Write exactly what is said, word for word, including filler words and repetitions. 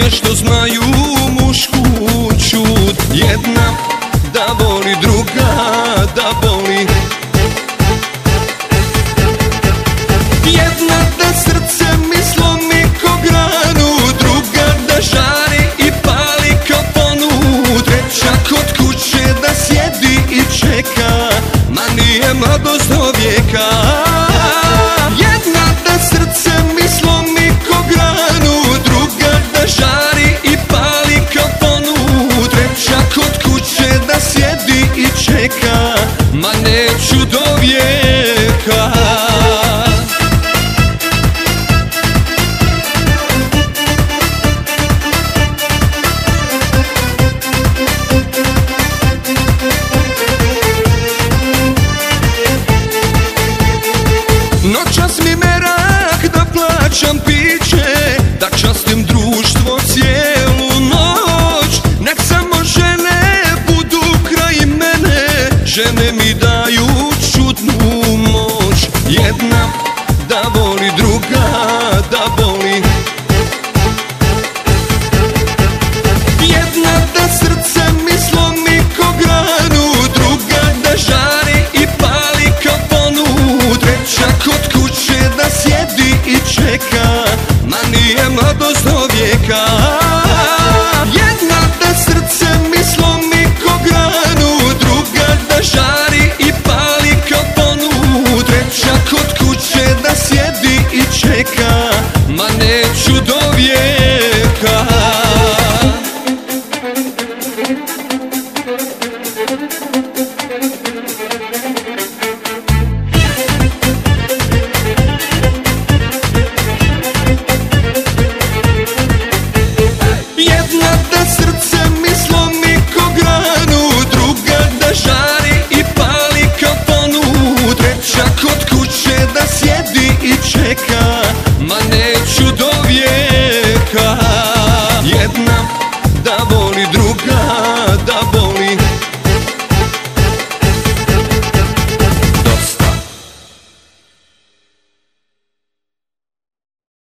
što znaju mušku čud. Jedna da voli, druga da boli. Jedna da srce mi slomi ko granu, druga da žari i pali kao ponu, treća kod kuće da sjedi i čeka, ma nije mladost do vijeka. Jedna da srce mi slomi ko granu, druga da žari i pali kao ponu, treća kod kuće da sjedi i čeka, ma neću do vijeka. Noćas mi merak da plaćam piće, da častim društvo cijelu noć. Nek samo žene budu kraj mene, žene mi daju čudnu moć. Jedna da voli, druga da boli. Jedna da srce mi slomi ko granu, druga da žari i pali kao ponu, treća kod kuće da sjedi i čeka, ma nije mladost do vijeka. Jedna da srce mi slomi ko granu, druga da žari i pali kao ponu, treća kod kuće da sjedi i čeka, ma neću do vijeka. Jedna da srce mi slomi ko granu, druga da žari i pali kao ponu, treća kod kuće da sjedi i čeka, ma neću do vijeka. Jedna da voli, druga